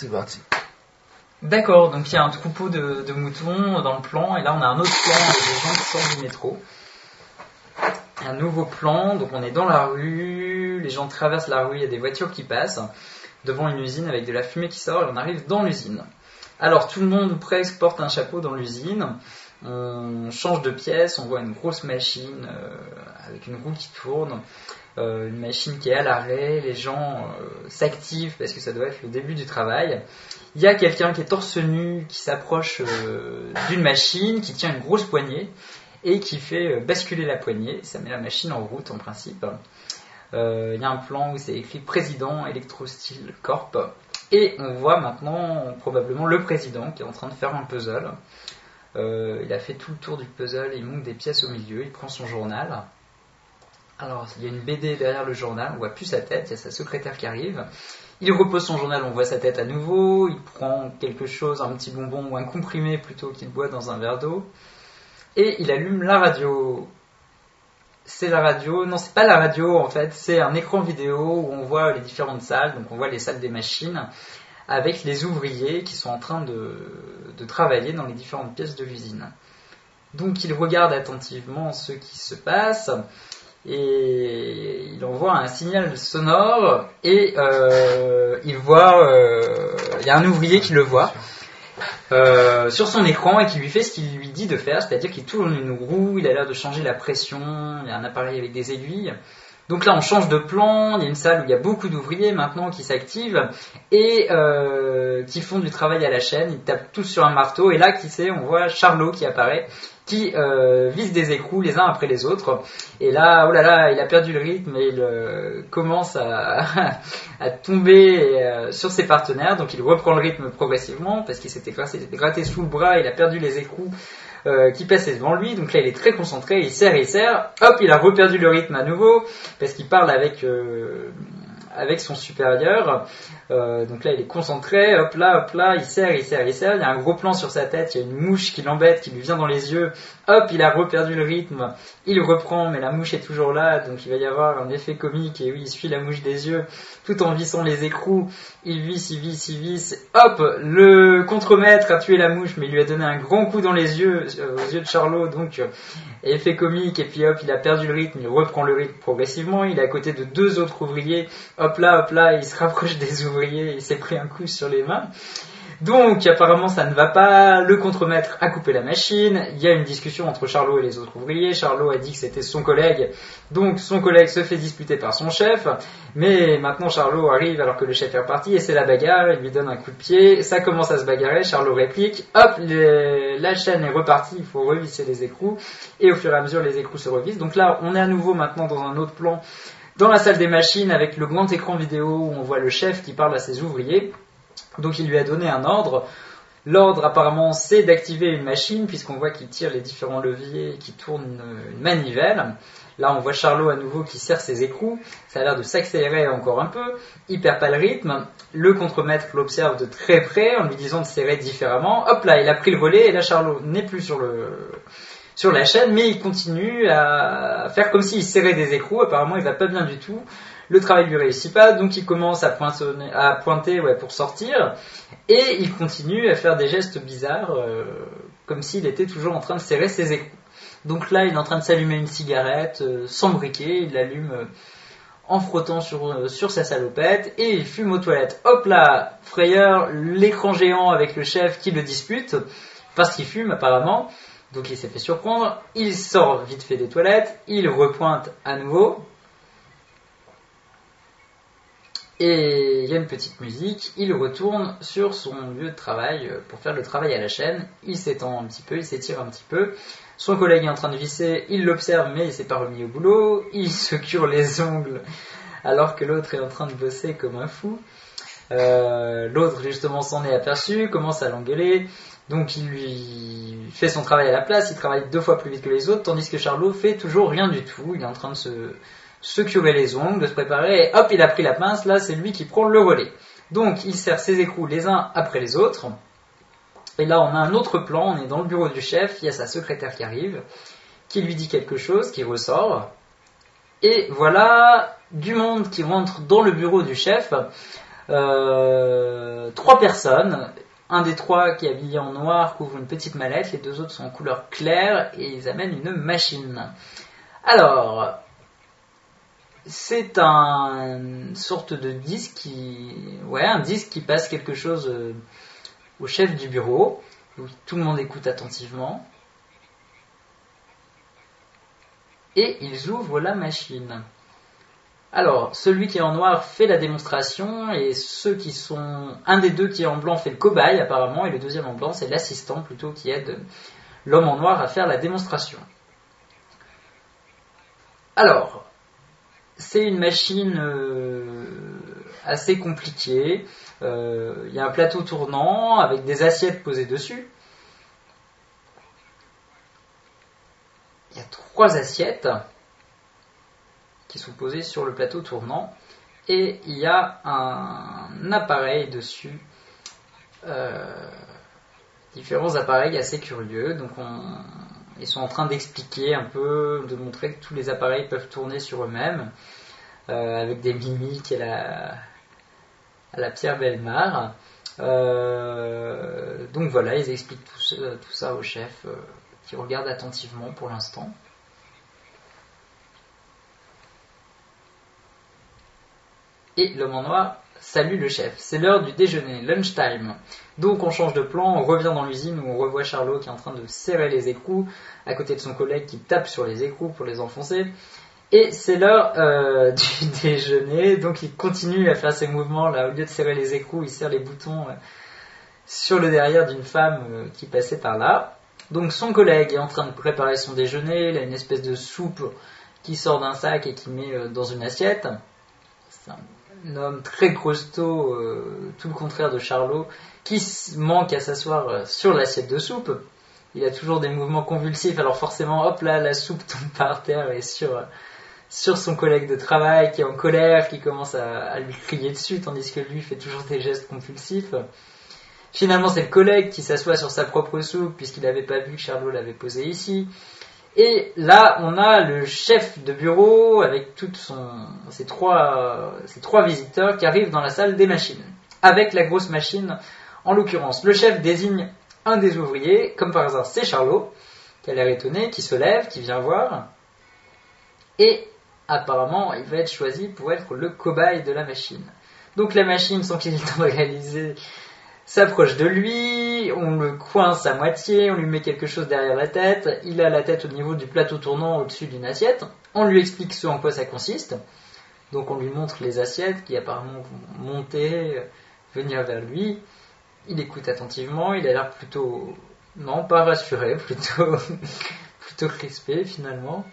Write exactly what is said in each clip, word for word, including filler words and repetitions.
C'est parti. D'accord, donc il y a un troupeau de, de moutons dans le plan, et là on a un autre plan avec des gens qui sortent du métro. Un nouveau plan, donc on est dans la rue, les gens traversent la rue, il y a des voitures qui passent devant une usine avec de la fumée qui sort, et on arrive dans l'usine. Alors tout le monde ou presque porte un chapeau dans l'usine, on change de pièce, on voit une grosse machine euh, avec une roue qui tourne, euh, une machine qui est à l'arrêt, les gens euh, s'activent parce que ça doit être le début du travail. Il y a quelqu'un qui est torse nu, qui s'approche euh, d'une machine, qui tient une grosse poignée et qui fait basculer la poignée, ça met la machine en route en principe. Euh, il y a un plan où c'est écrit Président Electrosteel Corp, et on voit maintenant probablement le président qui est en train de faire un puzzle. Euh, il a fait tout le tour du puzzle, il monte des pièces au milieu, il prend son journal. Alors il y a une B D derrière le journal, on voit plus sa tête, il y a sa secrétaire qui arrive. Il repose son journal, on voit sa tête à nouveau, il prend quelque chose, un petit bonbon ou un comprimé plutôt qu'il boit dans un verre d'eau. Et il allume la radio. C'est la radio, non c'est pas la radio en fait, c'est un écran vidéo où on voit les différentes salles, donc on voit les salles des machines, avec les ouvriers qui sont en train de, de travailler dans les différentes pièces de l'usine. Donc il regarde attentivement ce qui se passe, et il envoie un signal sonore, et euh, il voit, euh, il y a un ouvrier qui le voit, Euh, sur son écran et qui lui fait ce qu'il lui dit de faire, c'est-à-dire qu'il tourne une roue, il a l'air de changer la pression, il y a un appareil avec des aiguilles. Donc là on change de plan, il y a une salle où il y a beaucoup d'ouvriers maintenant qui s'activent et euh, qui font du travail à la chaîne, ils tapent tous sur un marteau, et là qui sait, on voit Charlot qui apparaît, qui euh, vise des écrous les uns après les autres, et là, oh là là, il a perdu le rythme et il euh, commence à, à tomber euh, sur ses partenaires, donc il reprend le rythme progressivement parce qu'il s'était gratté, gratté sous le bras, il a perdu les écrous euh, qui passaient devant lui, donc là il est très concentré, il serre, il serre, hop, il a reperdu le rythme à nouveau parce qu'il parle avec... Euh, avec son supérieur, euh, donc là il est concentré, hop là, hop là, il serre, il serre, il serre, il y a un gros plan sur sa tête, il y a une mouche qui l'embête, qui lui vient dans les yeux, hop, il a reperdu le rythme, il reprend, mais la mouche est toujours là, donc il va y avoir un effet comique, et oui, il suit la mouche des yeux, tout en vissant les écrous, il visse, il visse, il visse, hop, le contremaître a tué la mouche, mais il lui a donné un grand coup dans les yeux, euh, aux yeux de Charlot, donc euh, effet comique, et puis hop, il a perdu le rythme, il reprend le rythme progressivement, il est à côté de deux autres ouvriers, hop là, hop là, il se rapproche des ouvriers, il s'est pris un coup sur les mains. Donc apparemment ça ne va pas, le contremaître a coupé la machine, il y a une discussion entre Charlot et les autres ouvriers, Charlot a dit que c'était son collègue, donc son collègue se fait disputer par son chef, mais maintenant Charlot arrive alors que le chef est reparti et c'est la bagarre, il lui donne un coup de pied, ça commence à se bagarrer, Charlot réplique, hop, les, la chaîne est repartie, il faut revisser les écrous, et au fur et à mesure les écrous se revissent. Donc là on est à nouveau maintenant dans un autre plan, dans la salle des machines avec le grand écran vidéo où on voit le chef qui parle à ses ouvriers. Donc il lui a donné un ordre. L'ordre apparemment c'est d'activer une machine puisqu'on voit qu'il tire les différents leviers, qui tourne une, une manivelle. Là on voit Charlot à nouveau qui serre ses écrous. Ça a l'air de s'accélérer encore un peu. Il perd pas le rythme. Le contremaître l'observe de très près en lui disant de serrer différemment. Hop là, il a pris le relais et là Charlot n'est plus sur le... sur la chaîne, mais il continue à faire comme s'il serrait des écrous. Apparemment il va pas bien du tout, le travail lui réussit pas, donc il commence à, pointonner, à pointer ouais, pour sortir, et il continue à faire des gestes bizarres, euh, comme s'il était toujours en train de serrer ses écrous. Donc là il est en train de s'allumer une cigarette, euh, sans briquet, il l'allume euh, en frottant sur, euh, sur sa salopette, et il fume aux toilettes. Hop là, frayeur, l'écran géant avec le chef qui le dispute, parce qu'il fume apparemment. Donc il s'est fait surprendre, il sort vite fait des toilettes, il repointe à nouveau, et il y a une petite musique, il retourne sur son lieu de travail pour faire le travail à la chaîne, il s'étend un petit peu, il s'étire un petit peu, son collègue est en train de visser, il l'observe mais il s'est pas remis au boulot, il se cure les ongles alors que l'autre est en train de bosser comme un fou, euh, l'autre justement s'en est aperçu, commence à l'engueuler. Donc il lui fait son travail à la place, il travaille deux fois plus vite que les autres, tandis que Charlot fait toujours rien du tout, il est en train de se, se curer les ongles, de se préparer, et hop, il a pris la pince, là c'est lui qui prend le relais. Donc il serre ses écrous les uns après les autres, et là on a un autre plan, on est dans le bureau du chef, il y a sa secrétaire qui arrive, qui lui dit quelque chose, qui ressort, et voilà du monde qui rentre dans le bureau du chef. euh, trois personnes. Un des trois qui est habillé en noir couvre une petite mallette, les deux autres sont en couleur claire et ils amènent une machine. Alors, c'est un une sorte de disque qui, ouais, un disque qui passe quelque chose euh, au chef du bureau. Où tout le monde écoute attentivement. Et ils ouvrent la machine. Alors, celui qui est en noir fait la démonstration et ceux qui sont... Un des deux qui est en blanc fait le cobaye apparemment et le deuxième en blanc c'est l'assistant plutôt qui aide l'homme en noir à faire la démonstration. Alors, c'est une machine euh, assez compliquée. Euh, il y a un plateau tournant avec des assiettes posées dessus. Il y a trois assiettes qui sont posées sur le plateau tournant et il y a un appareil dessus, euh, différents appareils assez curieux. Donc on, ils sont en train d'expliquer un peu, de montrer que tous les appareils peuvent tourner sur eux-mêmes euh, avec des mimiques à la, à la Pierre Bellemare. Euh, donc voilà, ils expliquent tout ça, tout ça au chef euh, qui regarde attentivement pour l'instant. Et l'homme en noir salue le chef. C'est l'heure du déjeuner, lunchtime. Donc on change de plan, on revient dans l'usine où on revoit Charlot qui est en train de serrer les écrous à côté de son collègue qui tape sur les écrous pour les enfoncer. Et c'est l'heure euh, du déjeuner, donc il continue à faire ses mouvements là. Au lieu de serrer les écrous, il serre les boutons euh, sur le derrière d'une femme euh, qui passait par là. Donc son collègue est en train de préparer son déjeuner, il a une espèce de soupe qui sort d'un sac et qui met euh, dans une assiette. C'est un un homme très costaud, euh, tout le contraire de Charlot, qui manque à s'asseoir sur l'assiette de soupe. Il a toujours des mouvements convulsifs, alors forcément, hop là, la soupe tombe par terre et sur, sur son collègue de travail qui est en colère, qui commence à, à lui crier dessus, tandis que lui fait toujours des gestes compulsifs. Finalement, c'est le collègue qui s'assoit sur sa propre soupe, puisqu'il n'avait pas vu que Charlot l'avait posée ici. Et là, on a le chef de bureau avec toutes son, ses, trois, ses trois visiteurs qui arrivent dans la salle des machines. Avec la grosse machine, en l'occurrence, le chef désigne un des ouvriers, comme par hasard c'est Charlot, qui a l'air étonné, qui se lève, qui vient voir. Et apparemment, il va être choisi pour être le cobaye de la machine. Donc la machine, sans qu'il ait le temps de réaliser, s'approche de lui, on le coince à moitié, on lui met quelque chose derrière la tête, il a la tête au niveau du plateau tournant au-dessus d'une assiette, on lui explique ce en quoi ça consiste, donc on lui montre les assiettes qui apparemment vont monter, venir vers lui, il écoute attentivement, il a l'air plutôt, non pas rassuré, plutôt, plutôt crispé finalement,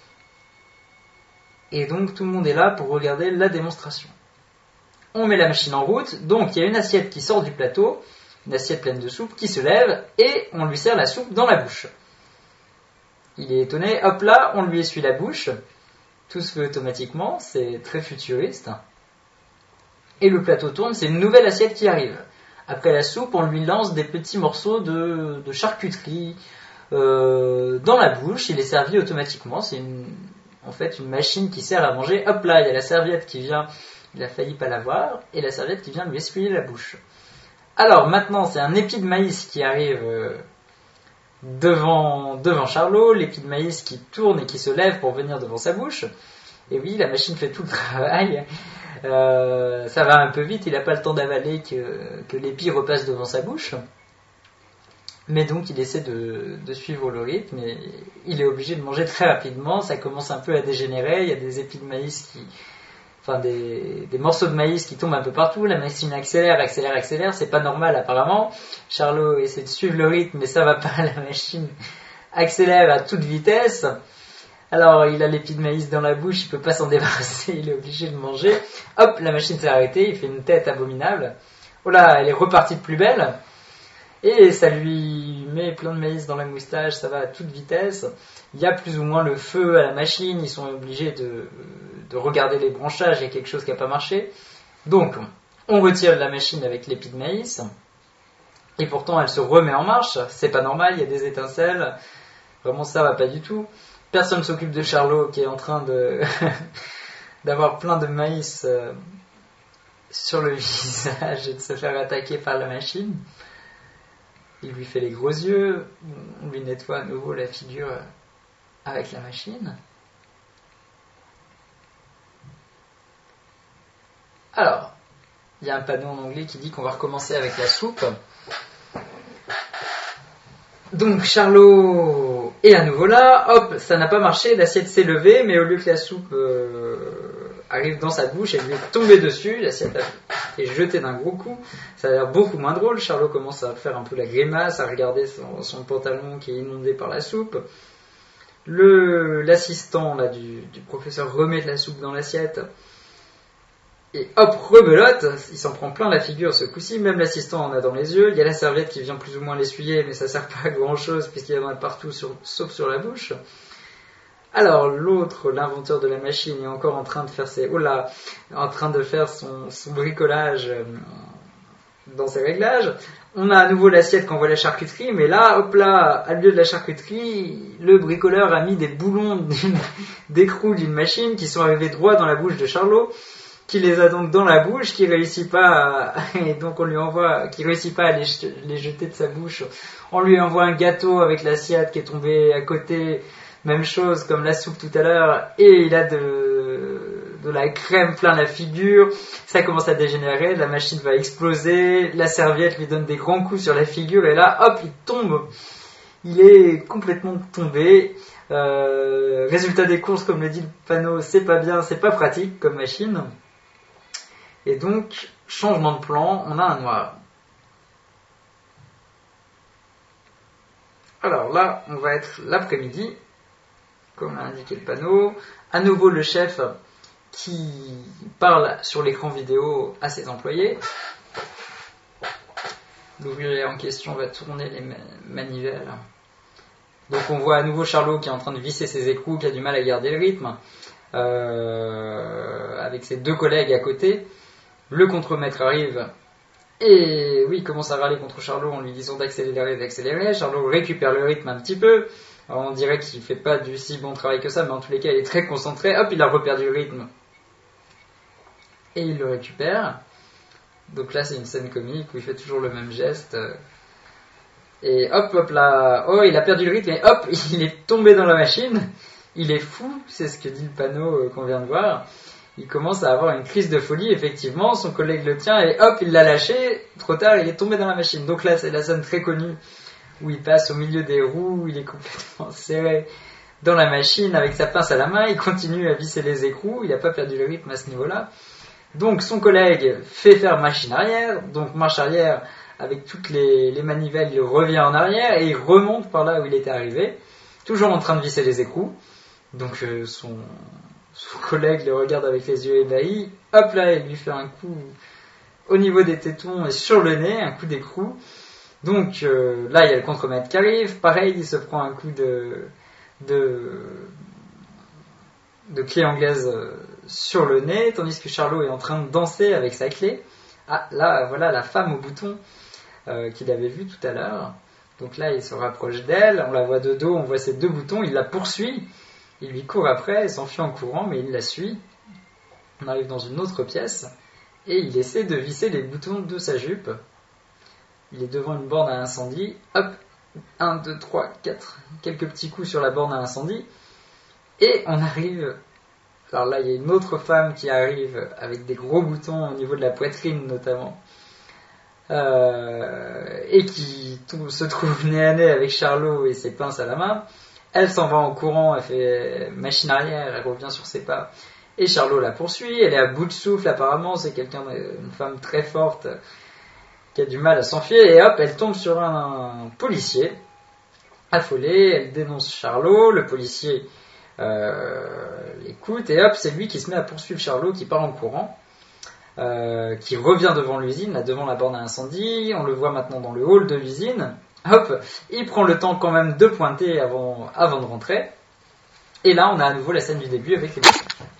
et donc tout le monde est là pour regarder la démonstration. On met la machine en route, donc il y a une assiette qui sort du plateau, une assiette pleine de soupe qui se lève, et on lui sert la soupe dans la bouche. Il est étonné, hop là, on lui essuie la bouche, tout se fait automatiquement, c'est très futuriste. Et le plateau tourne, c'est une nouvelle assiette qui arrive. Après la soupe, on lui lance des petits morceaux de, de charcuterie euh, dans la bouche, il est servi automatiquement, c'est une, en fait une machine qui sert à manger, hop là, il y a la serviette qui vient... Il a failli pas l'avoir, et la serviette qui vient lui essuyer la bouche. Alors maintenant, c'est un épi de maïs qui arrive euh, devant, devant Charlot, l'épi de maïs qui tourne et qui se lève pour venir devant sa bouche. Et oui, la machine fait tout le travail. Euh, ça va un peu vite, il n'a pas le temps d'avaler que, que l'épi repasse devant sa bouche. Mais donc il essaie de, de suivre le rythme, et il est obligé de manger très rapidement, ça commence un peu à dégénérer, il y a des épis de maïs qui... Enfin, des, des morceaux de maïs qui tombent un peu partout, la machine accélère, accélère, accélère, c'est pas normal apparemment. Charlot essaie de suivre le rythme, mais ça va pas, la machine accélère à toute vitesse. Alors, il a l'épi de maïs dans la bouche, il peut pas s'en débarrasser, il est obligé de manger. Hop, la machine s'est arrêtée, il fait une tête abominable. Oh là, elle est repartie de plus belle. Et ça lui met plein de maïs dans la moustache, ça va à toute vitesse. Il y a plus ou moins le feu à la machine, ils sont obligés de, de regarder les branchages, il y a quelque chose qui n'a pas marché. Donc, on retire la machine avec l'épi de maïs, et pourtant elle se remet en marche, c'est pas normal, il y a des étincelles, vraiment ça va pas du tout. Personne ne s'occupe de Charlot qui est en train de d'avoir plein de maïs sur le visage et de se faire attaquer par la machine. Il lui fait les gros yeux, on lui nettoie à nouveau la figure avec la machine. Alors, il y a un panneau en anglais qui dit qu'on va recommencer avec la soupe. Donc Charlot est à nouveau là, hop, ça n'a pas marché, l'assiette s'est levée, mais au lieu que la soupe euh, arrive dans sa bouche, elle lui est tombée dessus, l'assiette est jetée d'un gros coup. Ça a l'air beaucoup moins drôle, Charlot commence à faire un peu la grimace, à regarder son, son pantalon qui est inondé par la soupe. Le, l'assistant là, du, du professeur remet de la soupe dans l'assiette. Et hop, rebelote, il s'en prend plein la figure ce coup-ci, même l'assistant en a dans les yeux, il y a la serviette qui vient plus ou moins l'essuyer, mais ça sert pas à grand chose puisqu'il y en a partout sur, sauf sur la bouche. Alors l'autre, l'inventeur de la machine, est encore en train de faire ses, oh là, en train de faire son, son bricolage euh, dans ses réglages. On a à nouveau l'assiette qui envoie la charcuterie, mais là, hop là, à lieu de la charcuterie, le bricoleur a mis des boulons d'une, d'écrou d'une machine qui sont arrivés droit dans la bouche de Charlot, qui les a donc dans la bouche, qui réussit pas à, et donc on lui envoie, qui réussit pas à les, les jeter de sa bouche. On lui envoie un gâteau avec l'assiette qui est tombée à côté, même chose comme la soupe tout à l'heure, et il a de, de la crème plein la figure. Ça commence à dégénérer, la machine va exploser, la serviette lui donne des grands coups sur la figure, et là, hop, il tombe. Il est complètement tombé. Euh, résultat des courses, comme le dit le panneau, c'est pas bien, c'est pas pratique comme machine. Et donc, changement de plan, on a un noir. Alors là, on va être l'après-midi, comme l'a indiqué le panneau. À nouveau, le chef qui parle sur l'écran vidéo à ses employés. L'ouvrier en question va tourner les manivelles. Donc on voit à nouveau Charlot qui est en train de visser ses écrous, qui a du mal à garder le rythme, euh, avec ses deux collègues à côté. Le contremaître arrive et oui, il commence à râler contre Charlot en lui disant d'accélérer, d'accélérer. Charlot récupère le rythme un petit peu. Alors, on dirait qu'il fait pas du si bon travail que ça, mais en tous les cas il est très concentré. Hop, il a reperdu le rythme et il le récupère. Donc là c'est une scène comique où il fait toujours le même geste. Et hop, hop là, oh, il a perdu le rythme et hop, il est tombé dans la machine. Il est fou, c'est ce que dit le panneau qu'on vient de voir. Il commence à avoir une crise de folie, effectivement, son collègue le tient et hop, il l'a lâché, trop tard, il est tombé dans la machine. Donc là, c'est la scène très connue où il passe au milieu des roues, où il est complètement serré dans la machine avec sa pince à la main, il continue à visser les écrous, il n'a pas perdu le rythme à ce niveau-là. Donc son collègue fait faire machine arrière, donc marche arrière avec toutes les, les manivelles, il revient en arrière et il remonte par là où il était arrivé, toujours en train de visser les écrous. Donc euh, son, son collègue le regarde avec les yeux ébahis, hop là, il lui fait un coup au niveau des tétons et sur le nez, un coup d'écrou. Donc euh, là, il y a le contremaître qui arrive, pareil, il se prend un coup de, de, de clé anglaise sur le nez, tandis que Charlot est en train de danser avec sa clé. Ah, là, voilà la femme au bouton euh, qu'il avait vue tout à l'heure. Donc là, il se rapproche d'elle, on la voit de dos, on voit ses deux boutons, il la poursuit, il lui court après, elle s'enfuit en courant, mais il la suit. On arrive dans une autre pièce, et il essaie de visser les boutons de sa jupe. Il est devant une borne à incendie, hop, un, deux, trois, quatre, quelques petits coups sur la borne à incendie, et on arrive, alors là il y a une autre femme qui arrive avec des gros boutons au niveau de la poitrine notamment, euh, et qui tout, se trouve nez à nez avec Charlot et ses pinces à la main. Elle s'en va en courant, elle fait machine arrière, elle revient sur ses pas, et Charlot la poursuit, elle est à bout de souffle apparemment, c'est quelqu'un, une femme très forte, qui a du mal à s'enfuir, et hop, elle tombe sur un policier, affolée, elle dénonce Charlot, le policier euh, l'écoute, et hop, c'est lui qui se met à poursuivre Charlot, qui part en courant, euh, qui revient devant l'usine, là devant la borne à incendie, on le voit maintenant dans le hall de l'usine, hop, il prend le temps quand même de pointer avant, avant de rentrer, et là on a à nouveau la scène du début avec les boutons.